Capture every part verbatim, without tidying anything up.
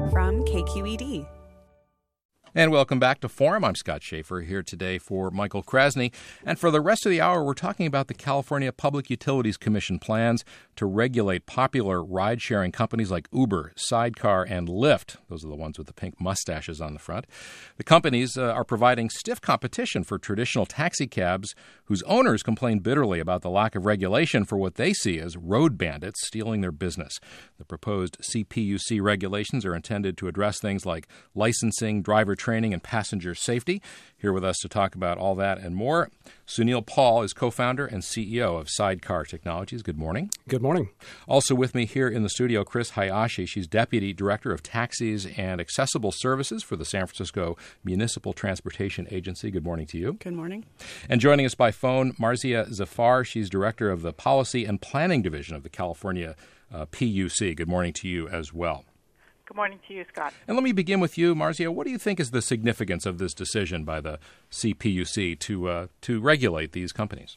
from K Q E D. And welcome back to Forum. I'm Scott Schaefer here today for Michael Krasny. And for the rest of the hour, we're talking about the California Public Utilities Commission plans to regulate popular ride-sharing companies like Uber, Sidecar, and Lyft. Those are the ones with the pink mustaches on the front. The companies uh, are providing stiff competition for traditional taxi cabs whose owners complain bitterly about the lack of regulation for what they see as road bandits stealing their business. The proposed C P U C regulations are intended to address things like licensing, driver training, and passenger safety. Here with us to talk about all that and more, Sunil Paul is co-founder and C E O of Sidecar Technologies. Good morning. Good morning. Also with me here in the studio, Chris Hayashi. She's Deputy Director of Taxis and Accessible Services for the San Francisco Municipal Transportation Agency. Good morning to you. Good morning. And joining us by phone, Marzia Zafar. She's Director of the Policy and Planning Division of the California uh, P U C. Good morning to you as well. Good morning to you, Scott. And let me begin with you, Marzia. What do you think is the significance of this decision by the C P U C to uh, to regulate these companies?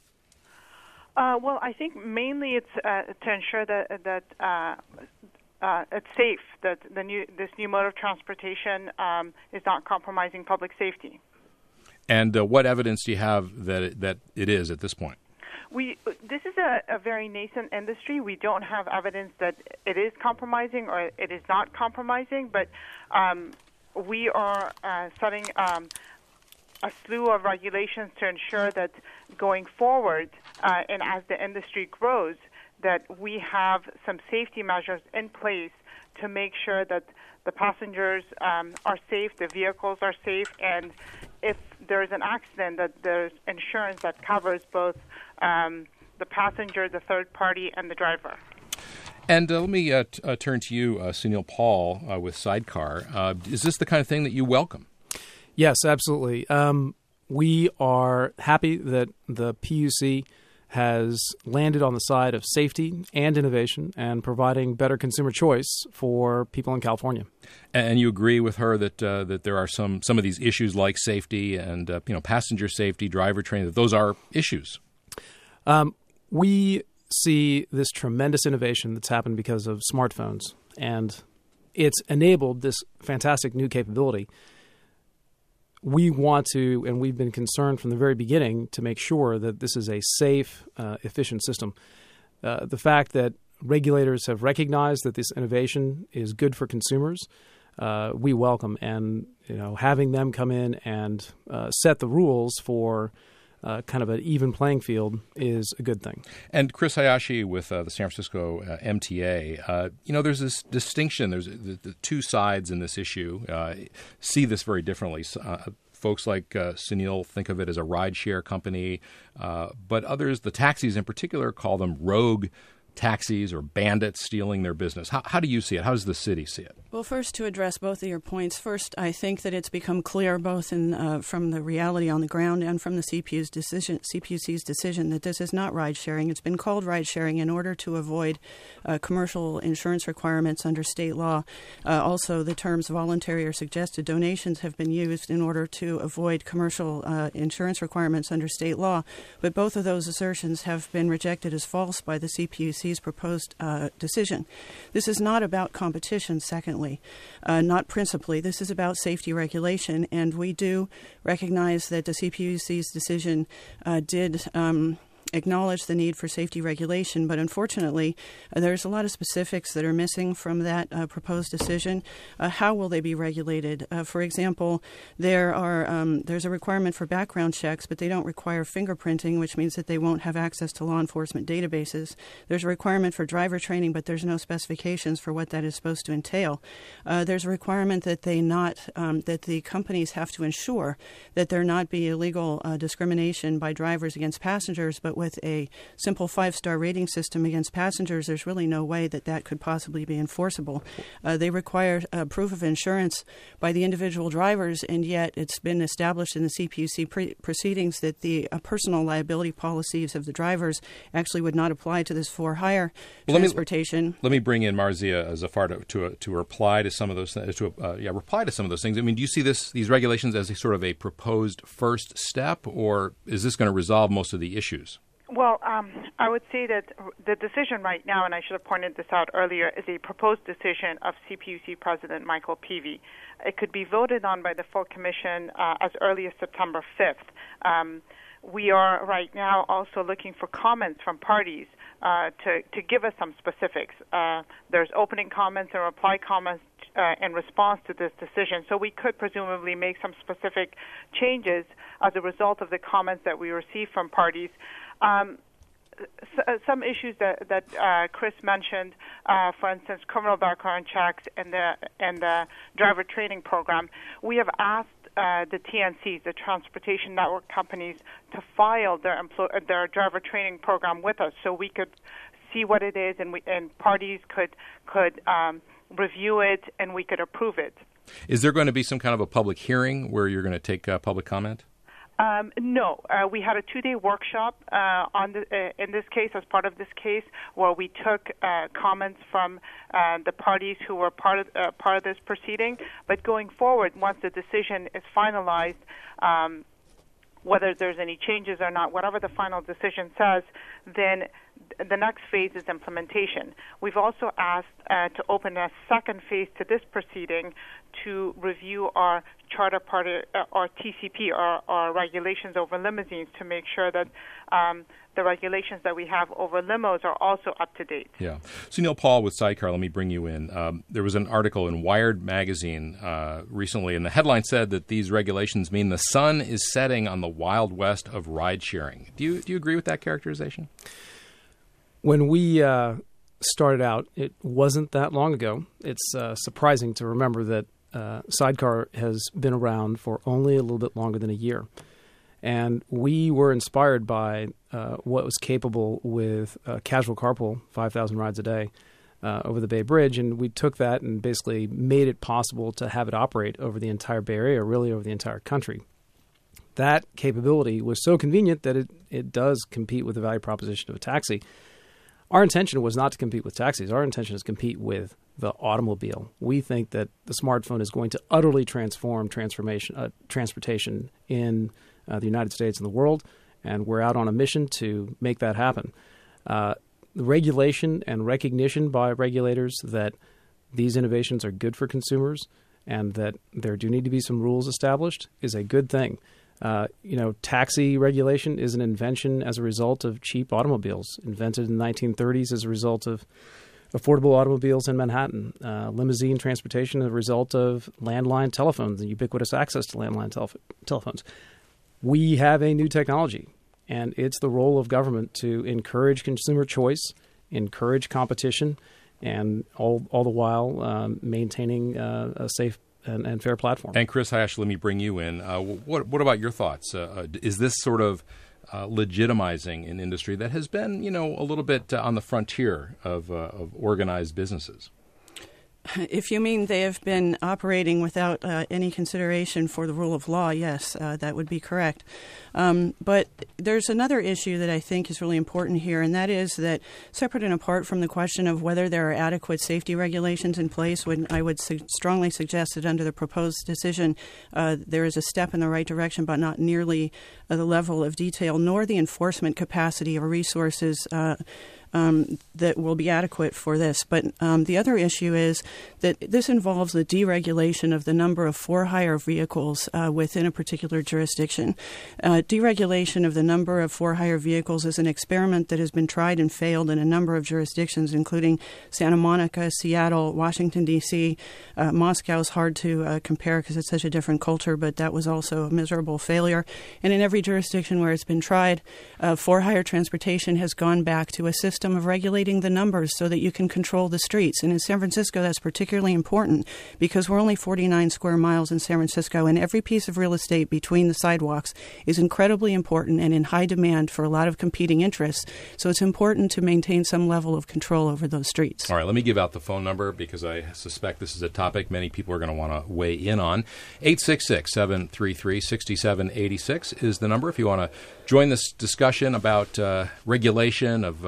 Uh, well, I think mainly it's uh, to ensure that that uh, uh, it's safe, that the new this new mode of transportation um, is not compromising public safety. And uh, what evidence do you have that it, that it is at this point? We this is a, a very nascent industry. We don't have evidence that it is compromising or it is not compromising, but um, we are uh, setting um, a slew of regulations to ensure that going forward uh, and as the industry grows, that we have some safety measures in place to make sure that the passengers um, are safe, the vehicles are safe, and if there's an accident, that there's insurance that covers both um, the passenger, the third party, and the driver. And uh, let me uh, t- uh, turn to you, uh, Sunil Paul, uh, with Sidecar. Uh, is this the kind of thing that you welcome? Yes, absolutely. Um, we are happy that the P U C has landed on the side of safety and innovation and providing better consumer choice for people in California. And you agree with her that uh, that there are some some of these issues like safety and uh, you know passenger safety, driver training, that those are issues. Um, we see this tremendous innovation that's happened because of smartphones, and it's enabled this fantastic new capability. We want to, and we've been concerned from the very beginning to make sure that this is a safe, uh, efficient system. Uh, the fact that regulators have recognized that this innovation is good for consumers, uh, we welcome. And you know, having them come in and uh, set the rules for uh, kind of an even playing field is a good thing. And Chris Hayashi with uh, the San Francisco uh, M T A, uh, you know, there's this distinction. There's the, the two sides in this issue uh, see this very differently. Uh, folks like uh, Sunil think of it as a rideshare company, uh, but others, the taxis in particular, call them rogue taxis or bandits stealing their business. How, how do you see it? How does the city see it? Well, first, to address both of your points, first, I think that it's become clear both in uh, from the reality on the ground and from the C P U's decision, C P U C's decision that this is not ride sharing. It's been called ride sharing in order to avoid uh, commercial insurance requirements under state law. Uh, also, the terms voluntary or suggested donations have been used in order to avoid commercial uh, insurance requirements under state law. But both of those assertions have been rejected as false by the C P U C's proposed uh, decision. This is not about competition, secondly. Uh, not principally. This is about safety regulation, and we do recognize that the C P U C's decision uh, did um, acknowledge the need for safety regulation, but unfortunately, uh, there's a lot of specifics that are missing from that uh, proposed decision. Uh, how will they be regulated? Uh, for example, there are um, there's a requirement for background checks, but they don't require fingerprinting, which means that they won't have access to law enforcement databases. There's a requirement for driver training, but there's no specifications for what that is supposed to entail. Uh, there's a requirement that they not um, that the companies have to ensure that there not be illegal uh, discrimination by drivers against passengers, but with a simple five-star rating system against passengers, there's really no way that that could possibly be enforceable. Uh, they require uh, proof of insurance by the individual drivers, and yet it's been established in the C P U C pre- proceedings that the uh, personal liability policies of the drivers actually would not apply to this for-hire well, transportation. Let me, let me bring in Marzia Zafar to to, to reply to some of those th- to uh, yeah reply to some of those things. I mean, do you see this these regulations as a sort of a proposed first step, or is this going to resolve most of the issues? Well, um, I would say that the decision right now, and I should have pointed this out earlier, is a proposed decision of C P U C President Michael Peavy. It could be voted on by the full commission uh, as early as September fifth. Um, we are right now also looking for comments from parties uh, to, to give us some specifics. Uh, there's opening comments and reply comments uh, in response to this decision, so we could presumably make some specific changes as a result of the comments that we receive from parties. Um, s- some issues that, that uh, Chris mentioned, uh, for instance, criminal background checks and the and the driver training program. We have asked uh, the T N Cs, the transportation network companies, to file their empl- their driver training program with us, so we could see what it is, and we and parties could could um, review it, and we could approve it. Is there going to be some kind of a public hearing where you're going to take uh, public comment? Um, no, uh, we had a two-day workshop uh, on the, uh, in this case, as part of this case, where we took uh, comments from uh, the parties who were part of uh, part of this proceeding. But going forward, once the decision is finalized, um, whether there's any changes or not, whatever the final decision says, then the next phase is implementation. We've also asked uh, to open a second phase to this proceeding to review our charter party, uh, our T C P, our, our regulations over limousines, to make sure that um, the regulations that we have over limos are also up to date. Yeah. Sunil Paul with Sidecar, let me bring you in. Um, there was an article in Wired magazine uh, recently, and the headline said that these regulations mean the sun is setting on the Wild West of ride sharing. Do you do you agree with that characterization? When we uh, started out, it wasn't that long ago. It's uh, surprising to remember that uh, Sidecar has been around for only a little bit longer than a year. And we were inspired by uh, what was capable with uh, casual carpool, five thousand rides a day, uh, over the Bay Bridge. And we took that and basically made it possible to have it operate over the entire Bay Area, really over the entire country. That capability was so convenient that it, it does compete with the value proposition of a taxi. Our intention was not to compete with taxis. Our intention is to compete with the automobile. We think that the smartphone is going to utterly transform transformation, uh, transportation in uh, the United States and the world, and we're out on a mission to make that happen. Uh, the regulation and recognition by regulators that these innovations are good for consumers and that there do need to be some rules established is a good thing. Uh, you know, taxi regulation is an invention as a result of cheap automobiles, invented in the nineteen thirties as a result of affordable automobiles in Manhattan. Uh, limousine transportation as a result of landline telephones and ubiquitous access to landline telef- telephones. We have a new technology, and it's the role of government to encourage consumer choice, encourage competition, and all all the while um, maintaining uh, a safe And, and fair platform. And Chris Hash, let me bring you in. Uh, what what about your thoughts? Uh, is this sort of uh, legitimizing an industry that has been, you know, a little bit uh, on the frontier of, uh, of organized businesses? If you mean they have been operating without uh, any consideration for the rule of law, yes, uh, that would be correct. Um, but there's another issue that I think is really important here, and that is that separate and apart from the question of whether there are adequate safety regulations in place, when I would su- strongly suggest that under the proposed decision uh, there is a step in the right direction, but not nearly uh, the level of detail nor the enforcement capacity or resources uh, Um, that will be adequate for this. But um, the other issue is that this involves the deregulation of the number of for-hire vehicles uh, within a particular jurisdiction. Uh, deregulation of the number of for-hire vehicles is an experiment that has been tried and failed in a number of jurisdictions, including Santa Monica, Seattle, Washington, D C. Uh, Moscow is hard to uh, compare because it's such a different culture, but that was also a miserable failure. And in every jurisdiction where it's been tried, uh, for-hire transportation has gone back to a system of regulating the numbers so that you can control the streets. And in San Francisco, that's particularly important because we're only forty-nine square miles in San Francisco, and every piece of real estate between the sidewalks is incredibly important and in high demand for a lot of competing interests. So it's important to maintain some level of control over those streets. All right, let me give out the phone number because I suspect this is a topic many people are going to want to weigh in on. eight six six, seven three three, six seven eight six is the number if you want to join this discussion about uh, regulation of uh, companies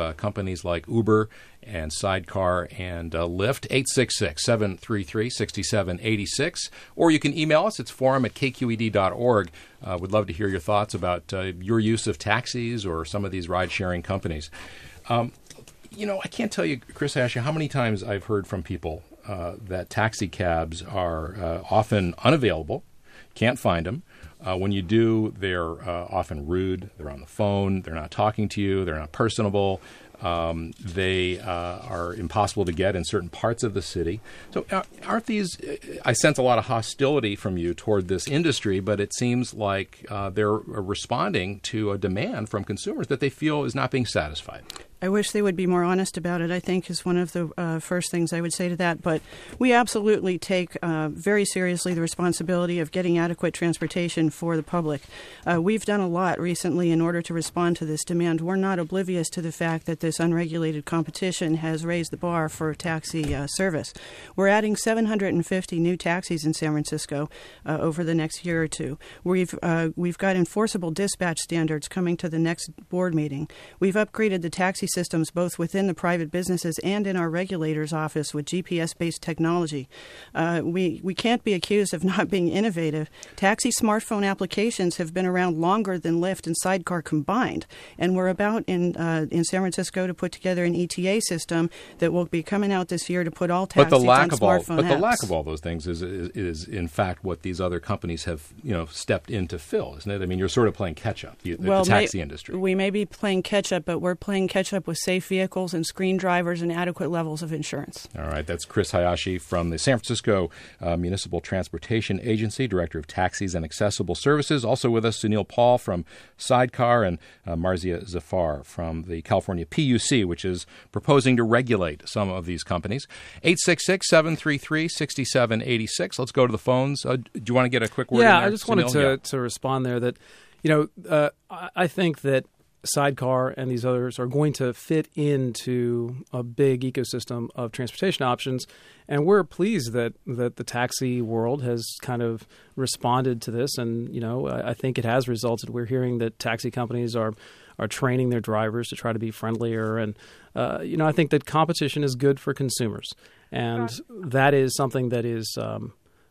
companies like Uber and Sidecar and uh, Lyft. eight six six, seven three three, six seven eight six. Or you can email us. It's forum at k q e d dot org. Uh, we'd love to hear your thoughts about uh, your use of taxis or some of these ride-sharing companies. Um, you know, I can't tell you, Chris Hayashi, how many times I've heard from people uh, that taxi cabs are uh, often unavailable, can't find them. Uh, when you do, they're uh, often rude. They're on the phone. They're not talking to you. They're not personable. Um, they uh, are impossible to get in certain parts of the city. So uh, aren't these – I sense a lot of hostility from you toward this industry, but it seems like uh, they're responding to a demand from consumers that they feel is not being satisfied. I wish they would be more honest about it, I think, is one of the uh, first things I would say to that. But we absolutely take uh, very seriously the responsibility of getting adequate transportation for the public. Uh, we've done a lot recently in order to respond to this demand. We're not oblivious to the fact that this unregulated competition has raised the bar for taxi uh, service. We're adding seven hundred fifty new taxis in San Francisco uh, over the next year or two. We've, uh, we've got enforceable dispatch standards coming to the next board meeting. We've upgraded the taxi systems both within the private businesses and in our regulator's office with G P S-based technology. Uh, we, we can't be accused of not being innovative. Taxi smartphone applications have been around longer than Lyft and Sidecar combined, and we're about in uh, in San Francisco to put together an E T A system that will be coming out this year to put all taxis but the lack on of all, smartphone But apps. the lack of all those things is, is is in fact what these other companies have, you know, stepped in to fill, isn't it? I mean, you're sort of playing catch up, the, well, the taxi may, industry. We may be playing catch up, but we're playing catch up with safe vehicles and screen drivers and adequate levels of insurance. All right. That's Chris Hayashi from the San Francisco uh, Municipal Transportation Agency, Director of Taxis and Accessible Services. Also with us, Sunil Paul from Sidecar and uh, Marzia Zafar from the California P U C, which is proposing to regulate some of these companies. eight six six, seven three three, six seven eight six. Let's go to the phones. Uh, do you want to get a quick word yeah, in there, I just wanted Sunil? to, yeah. to respond there that, you know, uh, I, I think that Sidecar and these others are going to fit into a big ecosystem of transportation options. And we're pleased that, that the taxi world has kind of responded to this. And, you know, I, I think it has resulted. We're hearing that taxi companies are are training their drivers to try to be friendlier. And, uh, you know, I think that competition is good for consumers. And that is something that is um,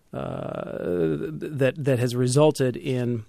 uh, that that has resulted in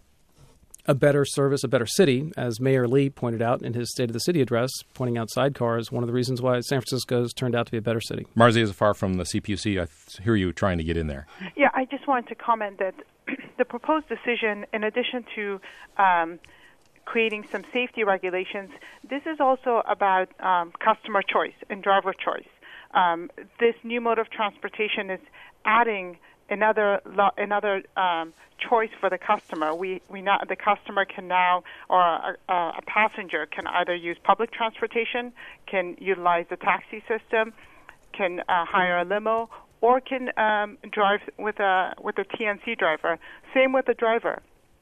a better service, a better city, as Mayor Lee pointed out in his State of the City address, pointing out Sidecar as one of the reasons why San Francisco has turned out to be a better city. Marzia Zafar from the C P U C, I hear you trying to get in there. Yeah, I just wanted to comment that the proposed decision, in addition to um, creating some safety regulations, this is also about um, customer choice and driver choice. Um, this new mode of transportation is adding another lo- another um, choice for the customer. We we not the customer can now, or a, a passenger can either use public transportation, can utilize the taxi system, can uh, hire a limo, or can um, drive with a with a T N C driver. Same with the driver.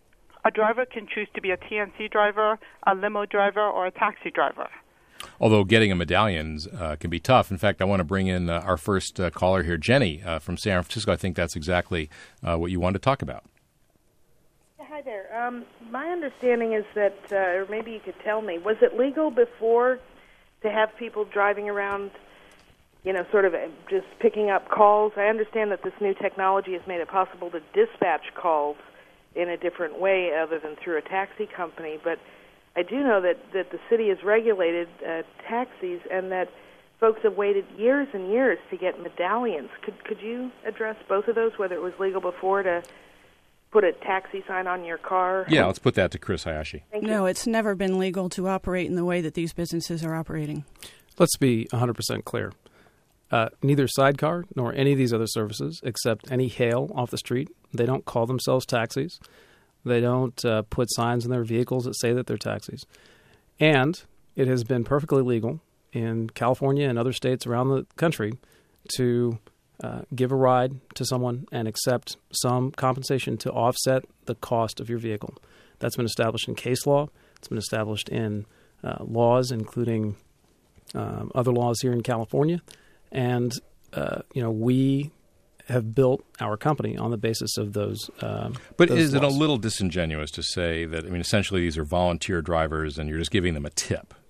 A driver can choose to be a T N C driver, a limo driver, or a taxi driver. Although getting a medallion uh, can be tough. In fact, I want to bring in uh, our first uh, caller here, Jenny uh, from San Francisco. I think that's exactly uh, what you wanted to talk about. Hi there. Um, my understanding is that, uh, or maybe you could tell me, was it legal before to have people driving around, you know, sort of just picking up calls? I understand that this new technology has made it possible to dispatch calls in a different way other than through a taxi company, but I do know that, that the city has regulated uh, taxis and that folks have waited years and years to get medallions. Could could you address both of those, whether it was legal before to put a taxi sign on your car? Yeah, let's put that to Chris Hayashi. Thank No, you. it's never been legal to operate in the way that these businesses are operating. Let's be one hundred percent clear. Uh, neither Sidecar nor any of these other services accept any hail off the street. They don't call themselves taxis. They don't uh, put signs in their vehicles that say that they're taxis. And it has been perfectly legal in California and other states around the country to uh, give a ride to someone and accept some compensation to offset the cost of your vehicle. That's been established in case law. It's been established in uh, laws, including um, other laws here in California. And, uh, you know, we have built our company on the basis of those um, But those is it a laws. little disingenuous to say that, I mean, essentially these are volunteer drivers and you're just giving them a tip?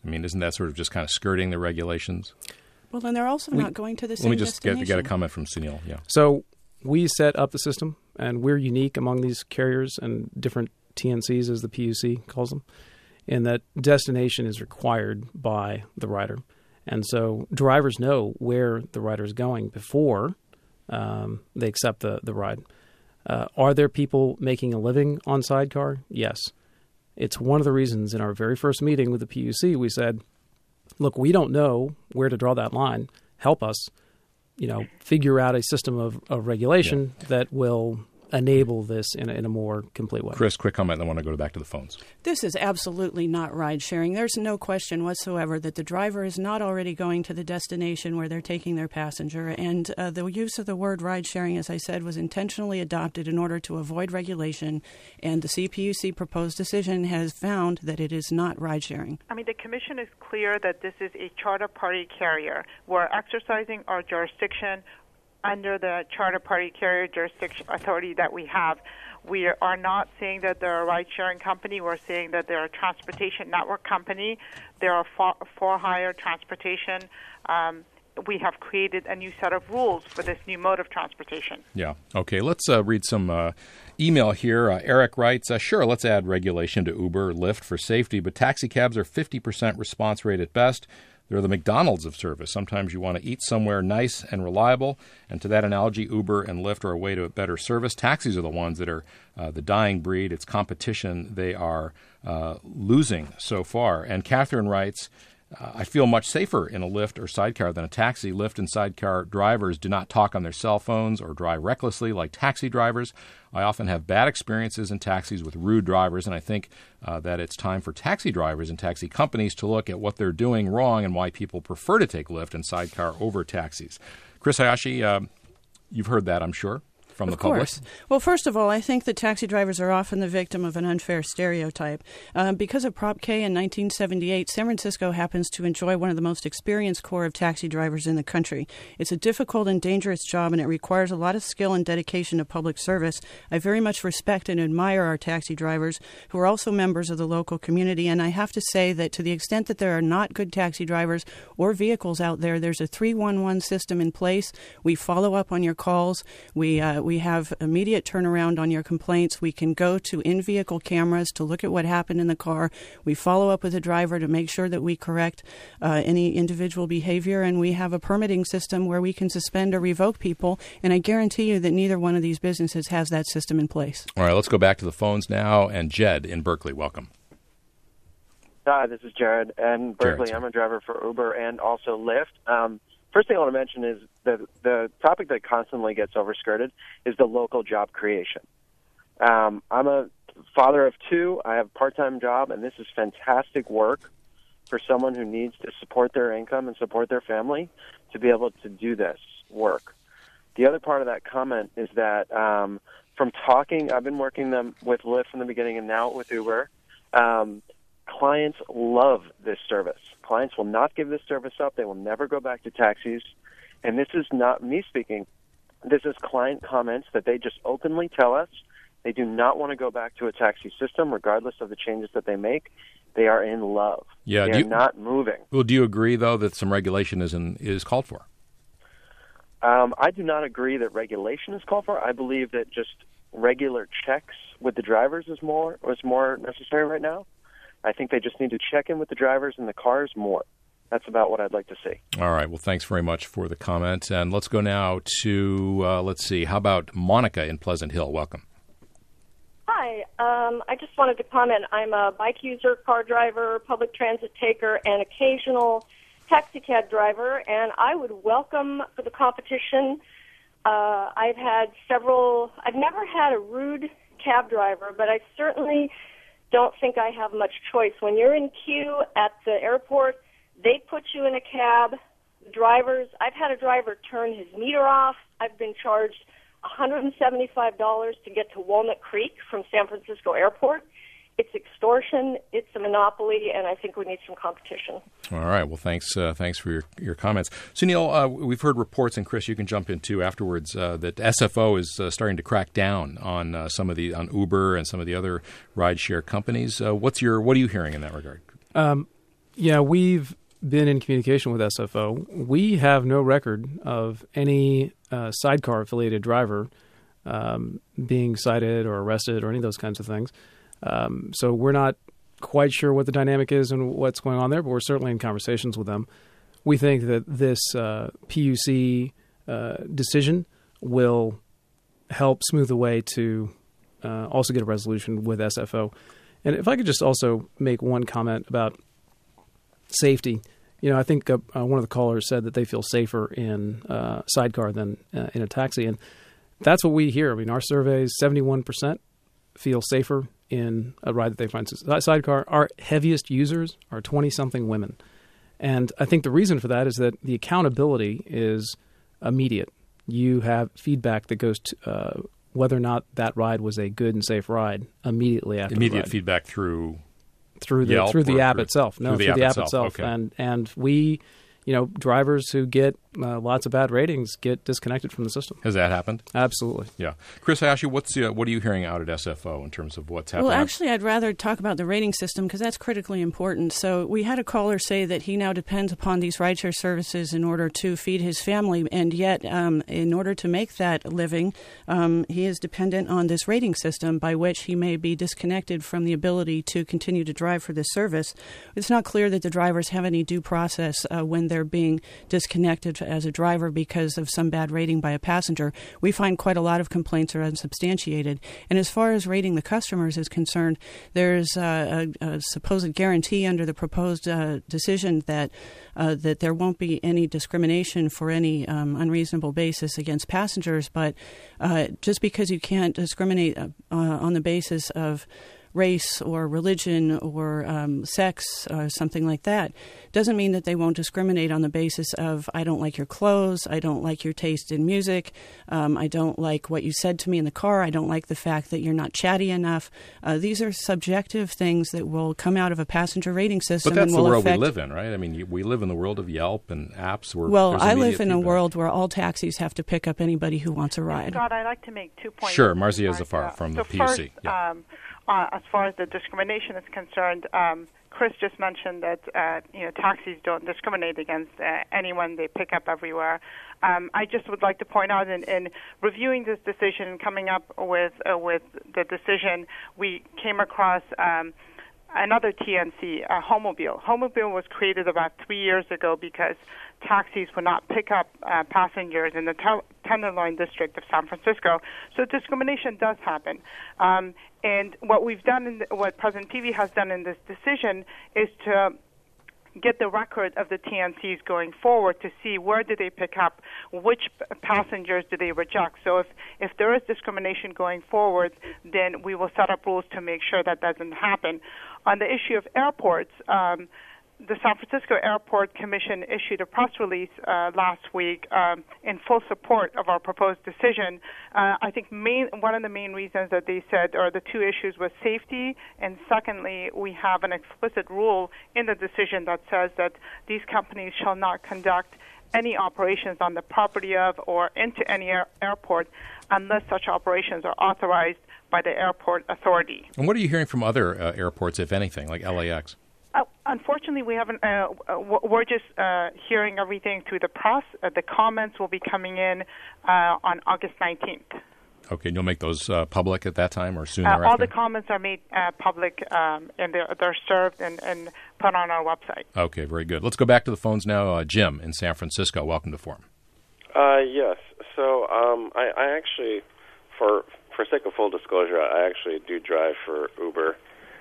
I mean, isn't that sort of just kind of skirting the regulations? Well, then they're also We- not going to the same Let me just get, destination. get a comment from Sunil. Yeah. So we set up the system, and we're unique among these carriers and different T N Cs, as the P U C calls them, in that destination is required by the rider. And so drivers know where the rider is going before um, they accept the, the ride. Uh, are there people making a living on Sidecar? Yes. It's one of the reasons in our very first meeting with the P U C, we said, look, we don't know where to draw that line. Help us, you know, figure out a system of, of regulation yeah. that will enable this in a, in a more complete way. Chris, quick comment, then I want to go back to the phones. This is absolutely not ride sharing. There's no question whatsoever that the driver is not already going to the destination where they're taking their passenger. And uh, the use of the word ride sharing, as I said, was intentionally adopted in order to avoid regulation. And the C P U C proposed decision has found that it is not ride sharing. I mean, the Commission is clear that this is a charter party carrier. We're exercising our jurisdiction under the charter party carrier jurisdiction authority that we have. We are not saying that they're a ride-sharing company. We're saying that they're a transportation network company. They're a for, for-hire transportation. Um, we have created a new set of rules for this new mode of transportation. Yeah. Okay, let's uh, read some uh, email here. Uh, Eric writes, uh, sure, let's add regulation to Uber or Lyft for safety, but taxi cabs are fifty percent response rate at best. They're the McDonald's of service. Sometimes you want to eat somewhere nice and reliable. And to that analogy, Uber and Lyft are a way to better service. Taxis are the ones that are uh, the dying breed. It's competition they are uh, losing so far. And Catherine writes, uh, I feel much safer in a Lyft or Sidecar than a taxi. Lyft and Sidecar drivers do not talk on their cell phones or drive recklessly like taxi drivers. I often have bad experiences in taxis with rude drivers, and I think uh, that it's time for taxi drivers and taxi companies to look at what they're doing wrong and why people prefer to take Lyft and Sidecar over taxis. Chris Hayashi, uh, you've heard that, I'm sure, from the public. Of course. Well, first of all, I think that taxi drivers are often the victim of an unfair stereotype. Uh, because of Prop K in nineteen seventy-eight, San Francisco happens to enjoy one of the most experienced corps of taxi drivers in the country. It's a difficult and dangerous job, and it requires a lot of skill and dedication to public service. I very much respect and admire our taxi drivers, who are also members of the local community, and I have to say that to the extent that there are not good taxi drivers or vehicles out there, there's a three one one system in place. We follow up on your calls. We uh, we have immediate turnaround on your complaints. We can go to in-vehicle cameras to look at what happened in the car. We follow up with the driver to make sure that we correct uh, any individual behavior, and we have a permitting system where we can suspend or revoke people, and I guarantee you that neither one of these businesses has that system in place. All right, let's go back to the phones now, and Jed in Berkeley, welcome. Hi, this is Jared in Berkeley. Jared, I'm a driver for Uber and also Lyft. Um, First thing I want to mention is the the topic that constantly gets overskirted is the local job creation. Um, I'm a father of two. I have a part-time job, and this is fantastic work for someone who needs to support their income and support their family to be able to do this work. The other part of that comment is that um, from talking, I've been working them with Lyft from the beginning and now with Uber, um, clients love this service. Clients will not give this service up. They will never go back to taxis. And this is not me speaking. This is client comments that they just openly tell us. They do not want to go back to a taxi system, regardless of the changes that they make. They are in love. Yeah, they do are you, not moving. Well, do you agree, though, that some regulation is in, is called for? Um, I do not agree that regulation is called for. I believe that just regular checks with the drivers is more is more necessary right now. I think they just need to check in with the drivers and the cars more. That's about what I'd like to see. All right. Well, thanks very much for the comment. And let's go now to, uh, let's see, how about Monica in Pleasant Hill? Welcome. Hi. Um, I just wanted to comment. I'm a bike user, car driver, public transit taker, and occasional taxi cab driver, and I would welcome for the competition. Uh, I've had several, I've never had a rude cab driver, but I certainly don't think I have much choice. When you're in queue at the airport, they put you in a cab. Drivers, I've had a driver turn his meter off. I've been charged one hundred seventy-five dollars to get to Walnut Creek from San Francisco Airport. It's extortion. It's a monopoly, and I think we need some competition. All right. Well, thanks. Uh, thanks for your, your comments, Sunil. Uh, we've heard reports, and Chris, you can jump in too afterwards. Uh, that S F O is uh, starting to crack down on uh, some of the on Uber and some of the other rideshare companies. Uh, what's your what are you hearing in that regard? Um, Yeah, we've been in communication with S F O. We have no record of any uh, sidecar-affiliated driver um, being cited or arrested or any of those kinds of things. Um, so we're not quite sure what the dynamic is and what's going on there, but we're certainly in conversations with them. We think that this uh, P U C uh, decision will help smooth the way to uh, also get a resolution with S F O. And if I could just also make one comment about safety. You know, I think uh, uh, one of the callers said that they feel safer in uh, sidecar than uh, in a taxi. And that's what we hear. I mean, our surveys, seventy-one percent feel safer in a ride that they find sidecar. Our heaviest users are twenty-something women. And I think the reason for that is that the accountability is immediate. You have feedback that goes to uh, whether or not that ride was a good and safe ride immediately after Immediate the ride. feedback through through the Yelp through the app through, itself. No, through the through app the app itself. itself. Okay. And and we, you know, drivers who get uh, lots of bad ratings get disconnected from the system. Has that happened? Absolutely. Yeah. Chris Ashley, what's uh, what are you hearing out at S F O in terms of what's happening? Well, actually, I'd rather talk about the rating system because that's critically important. So we had a caller say that he now depends upon these rideshare services in order to feed his family, and yet um, in order to make that living, um, he is dependent on this rating system by which he may be disconnected from the ability to continue to drive for this service. It's not clear that the drivers have any due process uh, when they're being disconnected as a driver because of some bad rating by a passenger. We find quite a lot of complaints are unsubstantiated. And as far as rating the customers is concerned, there's uh, a, a supposed guarantee under the proposed uh, decision that uh, that there won't be any discrimination for any um, unreasonable basis against passengers. But uh, just because you can't discriminate uh, on the basis of race or religion or um, sex or something like that doesn't mean that they won't discriminate on the basis of I don't like your clothes, I don't like your taste in music, um, I don't like what you said to me in the car, I don't like the fact that you're not chatty enough. Uh, these are subjective things that will come out of a passenger rating system. But that's and the will world affect... we live in, right? I mean, you, we live in the world of Yelp and apps. Where well, I live in feedback. a world where all taxis have to pick up anybody who wants a ride. Scott, I'd like to make two points. Sure, Marzia Zafar from so the P U C. First, Yeah. um, Uh, as far as the discrimination is concerned, um, Chris just mentioned that uh, you know taxis don't discriminate against uh, anyone; they pick up everywhere. Um, I just would like to point out, in, in reviewing this decision and coming up with uh, with the decision, we came across um, another T N C, uh, Homobile. Homobile was created about three years ago because taxis would not pick up uh, passengers in the tel- Tenderloin district of San Francisco. So discrimination does happen. Um, and what we've done, in the, what President Peevey has done in this decision is to get the record of the T N Cs going forward to see where did they pick up, which p- passengers did they reject. So if, if there is discrimination going forward, then we will set up rules to make sure that doesn't happen. On the issue of airports, um, the San Francisco Airport Commission issued a press release uh, last week um, in full support of our proposed decision. Uh, I think main, one of the main reasons that they said, or the two issues, was safety, and secondly, we have an explicit rule in the decision that says that these companies shall not conduct any operations on the property of or into any air- airport unless such operations are authorized by the airport authority. And what are you hearing from other uh, airports, if anything, like L A X? Uh, unfortunately, we haven't. Uh, we're just uh, hearing everything through the press. Uh, the comments will be coming in uh, on August nineteenth. Okay, and you'll make those uh, public at that time or soon Uh, thereafter? all the comments are made uh, public, um, and they're, they're served and, and put on our website. Okay, very good. Let's go back to the phones now. Uh, Jim in San Francisco, welcome to Forum. Uh, yes. So um, I, I actually, for for sake of full disclosure, I actually do drive for Uber.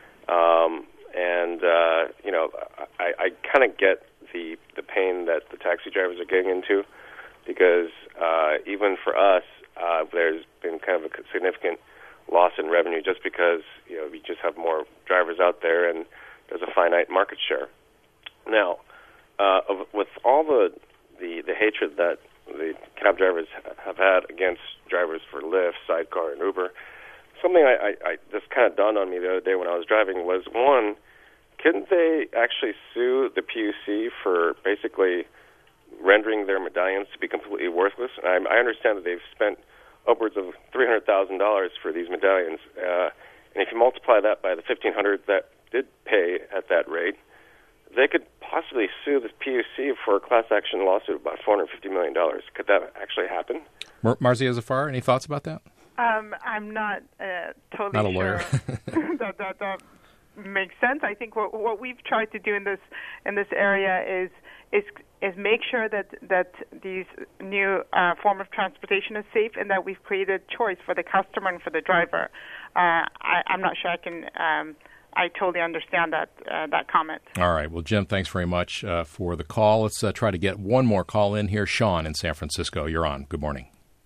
Um, and, uh, you know, I, I kind of get the, the pain that the taxi drivers are getting into because uh, even for us, uh, there's been kind of a significant loss in revenue just because, you know, we just have more drivers out there and there's a finite market share. Now, uh, with all the, the, the hatred that the cab drivers have had against drivers for Lyft, Sidecar, and Uber, something I, I, I just kind of dawned on me the other day when I was driving was, one, couldn't they actually sue the P U C for basically rendering their medallions to be completely worthless? And I, I understand that they've spent upwards of three hundred thousand dollars for these medallions. Uh, and if you multiply that by the fifteen hundred dollars that did pay at that rate, they could possibly sue the P U C for a class action lawsuit of about four hundred fifty million dollars. Could that actually happen? Mar- Marzia Zafar, any thoughts about that? Um, I'm not uh, totally not a lawyer. sure that, that that makes sense. I think what, what we've tried to do in this in this area is is is make sure that that these new uh, form of transportation is safe, and that we've created choice for the customer and for the driver. Uh, I, I'm not sure I can. Um, I totally understand that uh, that comment. All right. Well, Jim, thanks very much uh, for the call. Let's uh, try to get one more call in here. Sean in San Francisco, you're on. Good morning.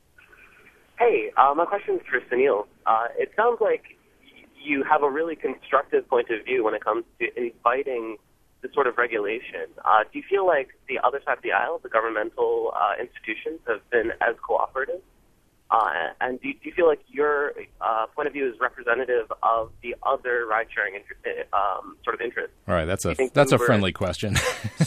Hey, uh, my question is for Sunil. Uh, it sounds like you have a really constructive point of view when it comes to inviting this sort of regulation. Uh, do you feel like the other side of the aisle, the governmental uh, institutions, have been as cooperative? Uh, and do you, do you feel like your uh, point of view is representative of the other ride-sharing inter- um, sort of interests? All right, that's a that's Uber a friendly question.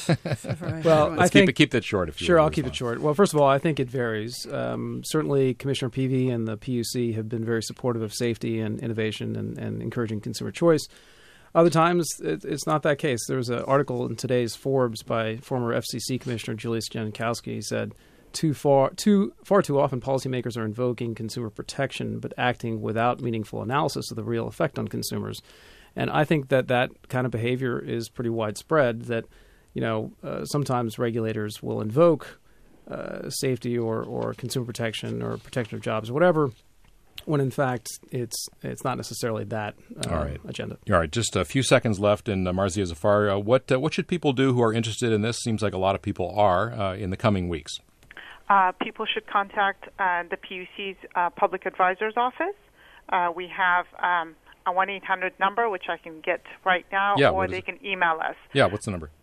Well, Let's I keep think it keep that short. If you sure, I'll response. keep it short. Well, first of all, I think it varies. Um, certainly, Commissioner Peavy and the P U C have been very supportive of safety and innovation and, and encouraging consumer choice. Other times, it, it's not that case. There was an article in today's Forbes by former F C C Commissioner Julius Jankowski. He said, Too far, too far too often, policymakers are invoking consumer protection, but acting without meaningful analysis of the real effect on consumers. And I think that that kind of behavior is pretty widespread. That, you know, uh, sometimes regulators will invoke uh, safety or, or consumer protection or protection of jobs or whatever, when in fact it's it's not necessarily that uh, All right. agenda. All right, just a few seconds left in uh, Marzia Zafar. Uh, what uh, what should people do who are interested in this? Seems like a lot of people are uh, in the coming weeks. Uh, people should contact uh, the P U C's uh, Public Advisor's Office. Uh, we have um, a one eight hundred number, which I can get right now, Yeah, or what is they it? can email us. Yeah, what's the number?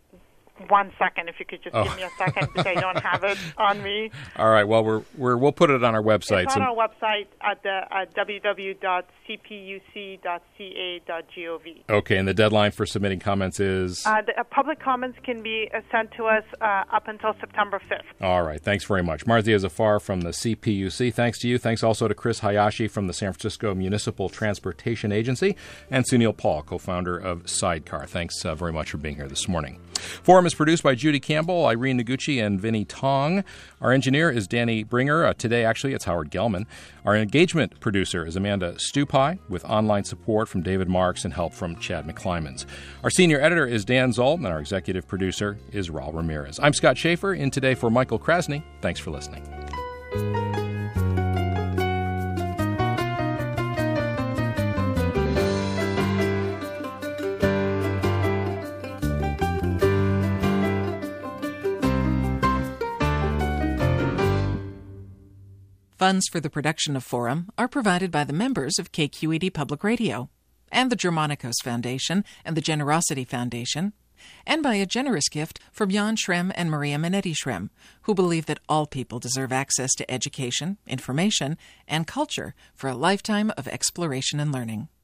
One second, if you could just Oh. give me a second, because I don't have it on me. All right, well, we're, we're, we'll put it on our website. It's on so- our website at, the, at w w w dot c p u c dot c a dot gov. Okay, and the deadline for submitting comments is? Uh, the, uh, public comments can be uh, sent to us uh, up until September fifth. All right, thanks very much. Marzia Zafar from the C P U C, thanks to you. Thanks also to Chris Hayashi from the San Francisco Municipal Transportation Agency, and Sunil Paul, co-founder of Sidecar. Thanks uh, very much for being here this morning. Forum is produced by Judy Campbell, Irene Noguchi, and Vinnie Tong. Our engineer is Danny Bringer. Uh, today, actually, it's Howard Gelman. Our engagement producer is Amanda Stupai, with online support from David Marks and help from Chad McClymans. Our senior editor is Dan Zoll, and our executive producer is Raul Ramirez. I'm Scott Schaefer, in today for Michael Krasny. Thanks for listening. Funds for the production of Forum are provided by the members of K Q E D Public Radio, and the Germanicos Foundation and the Generosity Foundation, and by a generous gift from Jan Schrem and Maria Minetti Schrem, who believe that all people deserve access to education, information, and culture for a lifetime of exploration and learning.